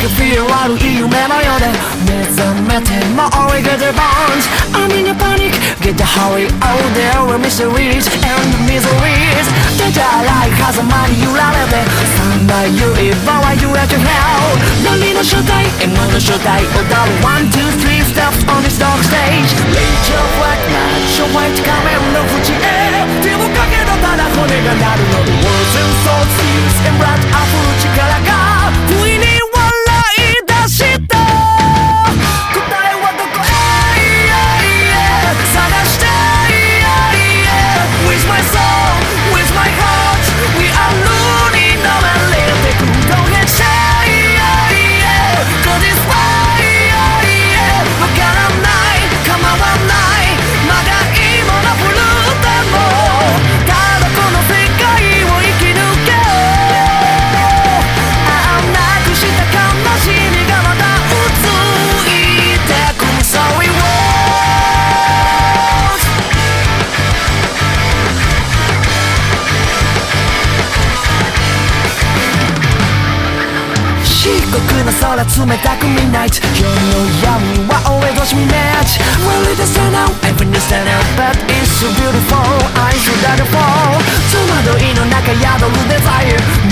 can feel 悪い夢のようで目覚めても we get the bones I'm in a panic get the hurry oh there were mysteries and miseries 出たらい風間に揺られて三大言えばは you at your hell 何の正体 M の正体踊る One, two, three steps on this dark stage Reach your black match your white 仮面の縁へ手をかけたただ骨が鳴るの The words and souls feels and blood 溢る力が不意に笑い出した答えはどこへ探して With my soul, with my heart We are running now and let it go Don't get shy Cause it's fine わからない構わないまだ今のブルーでもただこの世界を生き抜けなくした悲しみがまたうついてく Sorry words 漆黒な空冷たく Midnight 夜の闇は俺越し見 Match Really the stand out Everything stand out But it's so beautiful Eyes so that fall 戸惑いの中宿るデザイア